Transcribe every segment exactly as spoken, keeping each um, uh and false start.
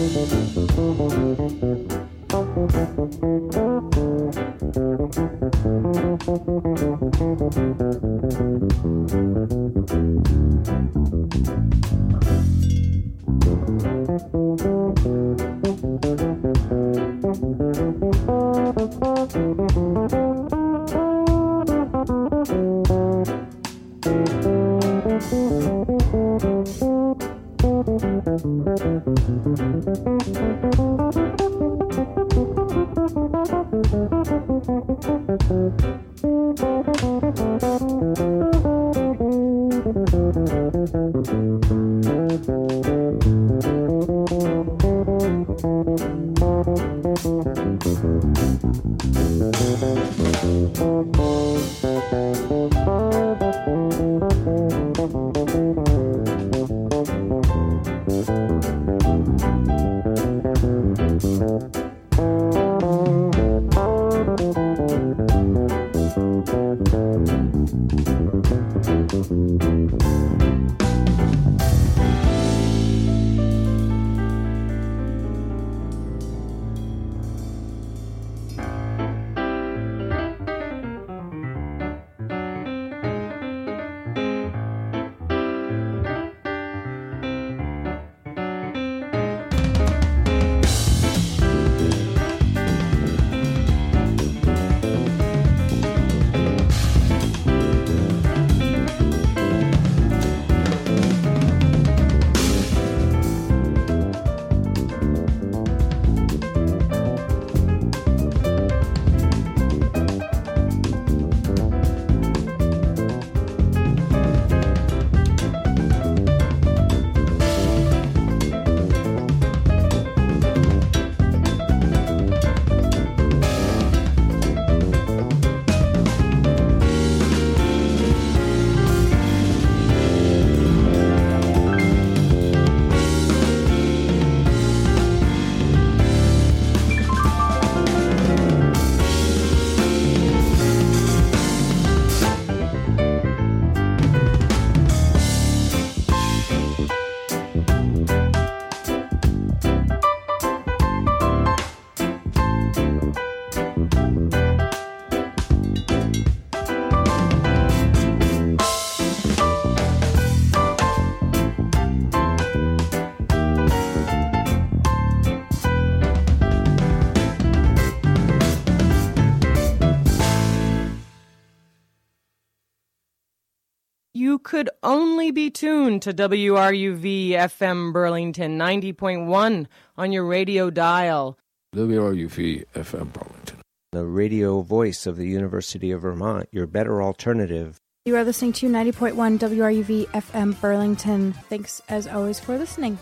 You could only be tuned to W R U V F M Burlington ninety point one on your radio dial. W R U V F M Burlington. The radio voice of the University of Vermont, your better alternative. You are listening to ninety point one W R U V F M Burlington. Thanks, as always, for listening.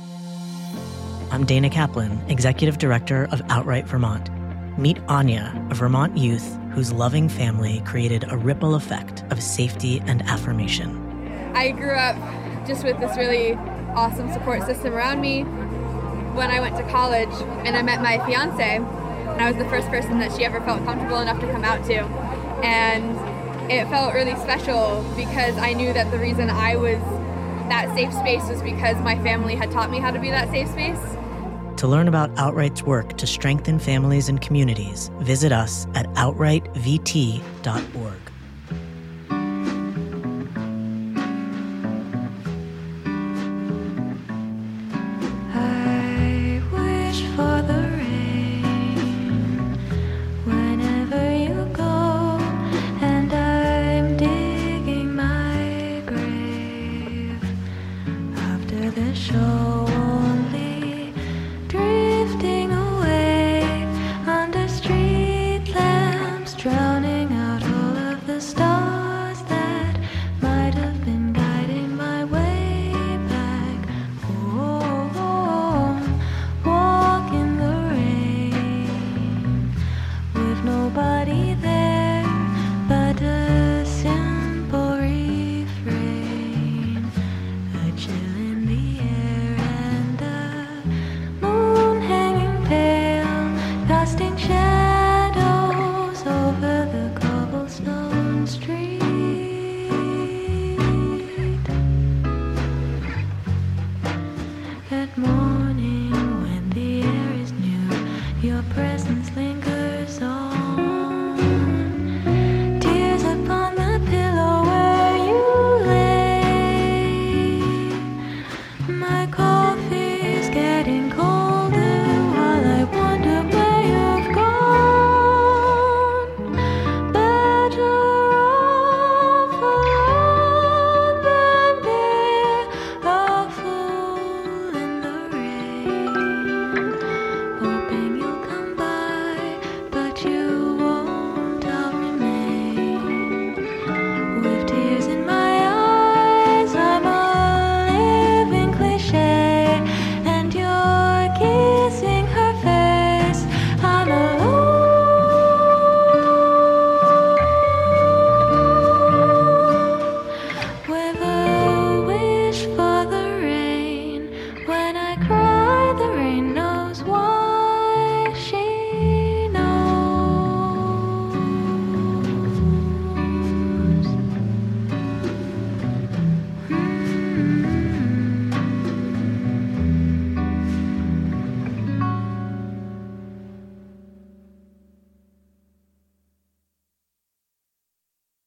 I'm Dana Kaplan, Executive Director of Outright Vermont. Meet Anya, a Vermont youth whose loving family created a ripple effect of safety and affirmation. I grew up just with this really awesome support system around me. When I went to college and I met my fiance, and I was the first person that she ever felt comfortable enough to come out to. And it felt really special because I knew that the reason I was that safe space was because my family had taught me how to be that safe space. To learn about Outright's work to strengthen families and communities, visit us at outright v t dot org. I wish for the rain whenever you go, and I'm digging my grave after the show. Drifting away under street lamps, drowning out all of the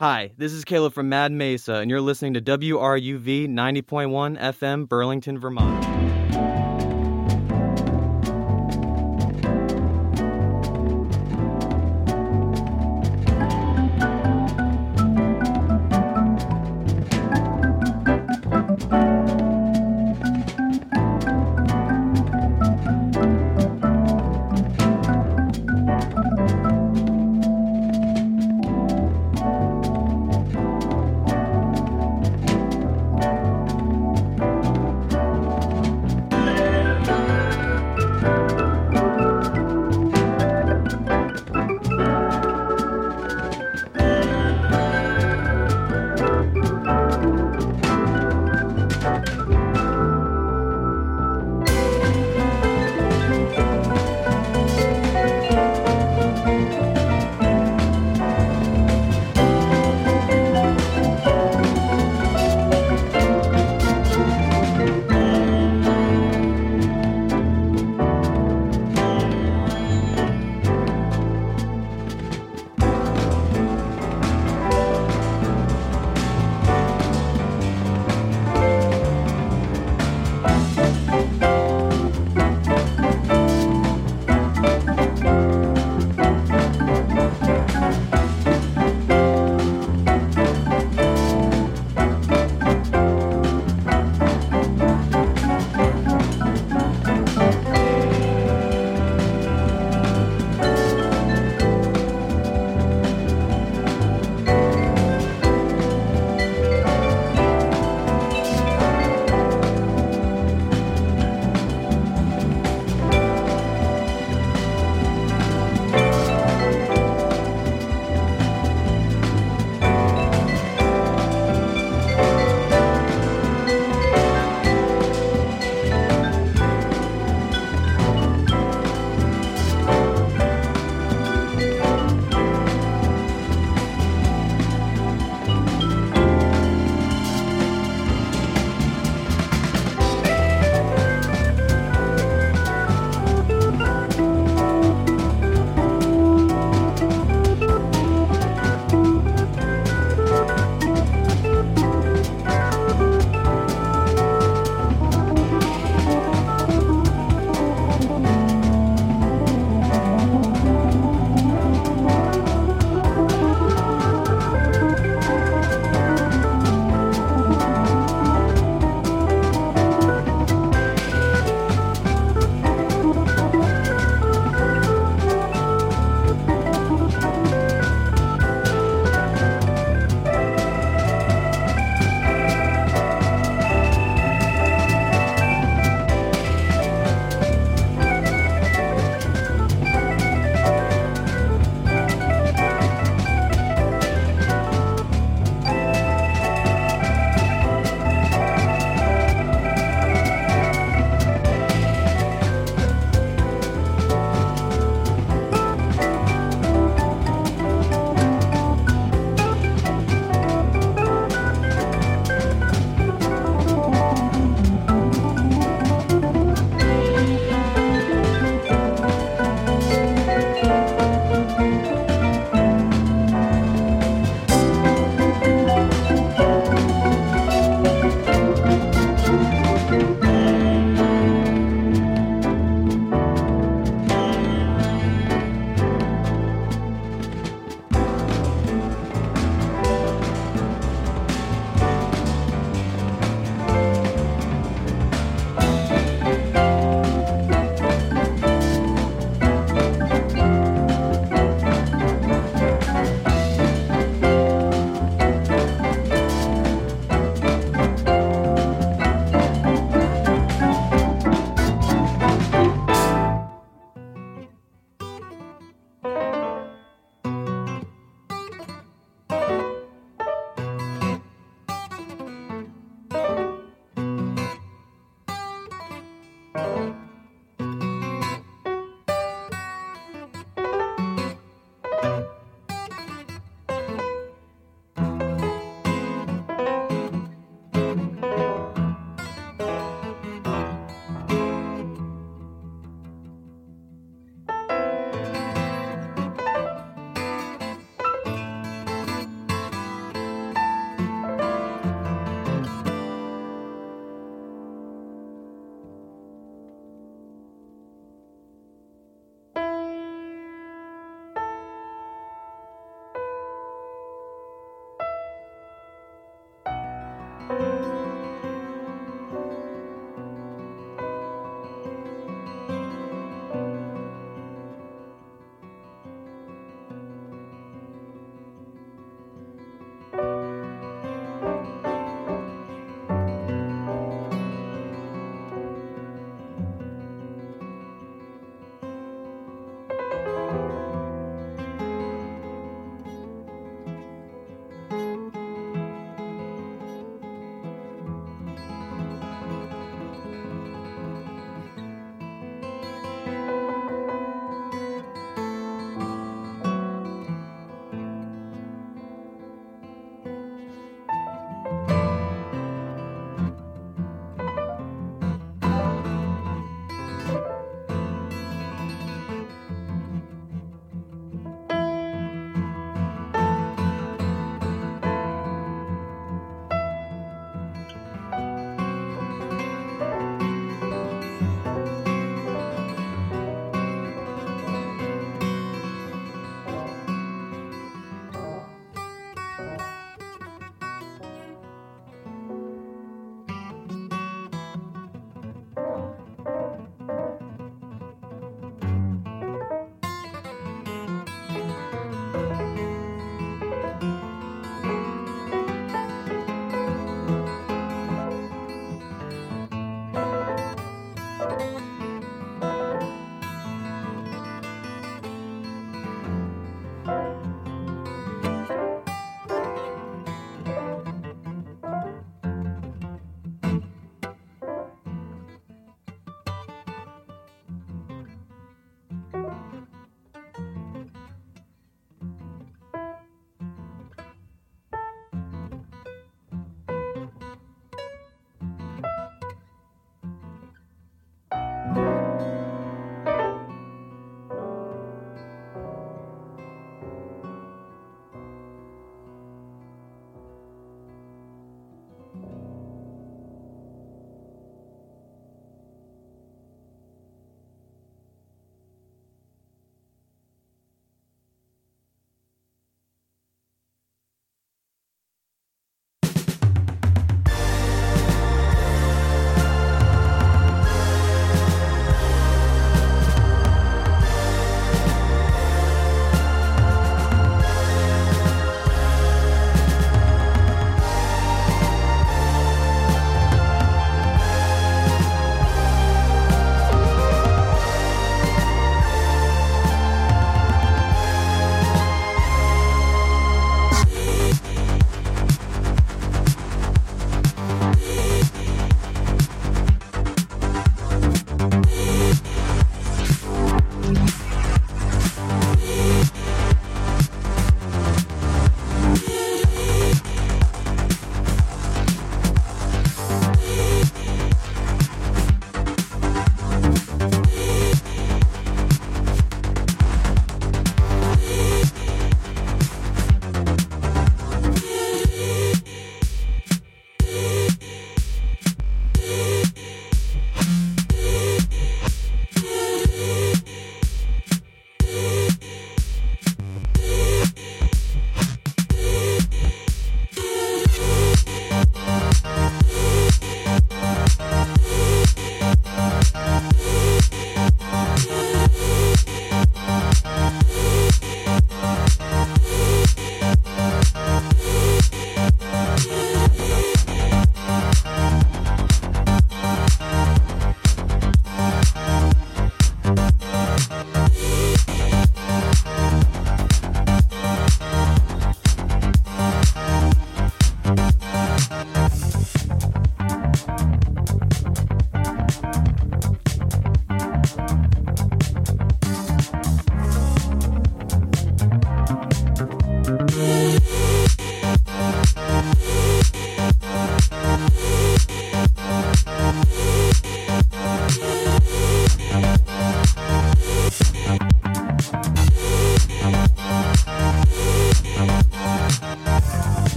Hi, this is Caleb from Mad Mesa, and you're listening to W R U V ninety point one F M, Burlington, Vermont.